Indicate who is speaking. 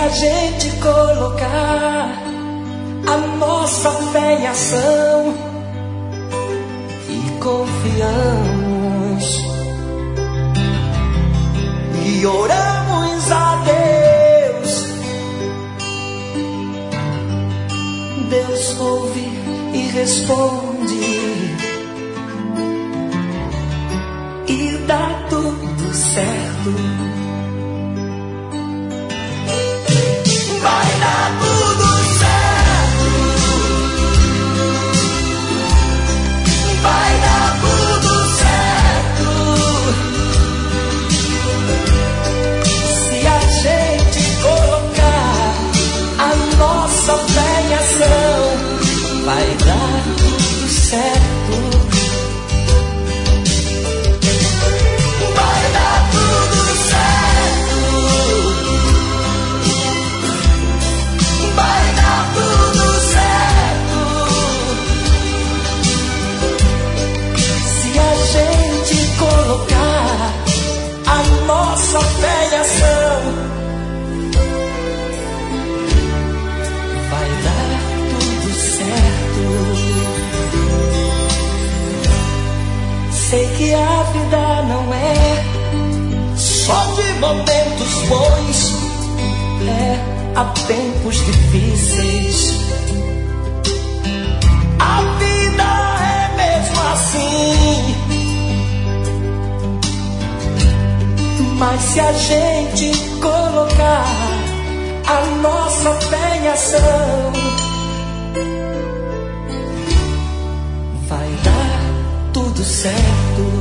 Speaker 1: a gente colocar a nossa fé em ação e confiamos e oramos a Deus, Deus ouve e responde e dá tudo certo. Vai dar tudo certo. Vai dar tudo certo. Se a gente colocar a nossa fé em ação, vai dar tudo certo. Vai dar tudo certo. Vai dar tudo certo. Se a gente colocar a nossa fé em ação, vai dar tudo certo. Sei que a vida não é só de momentos bons, há tempos difíceis. A vida é mesmo assim. Mas se a gente colocar a nossa fé em ação, vai dar tudo certo.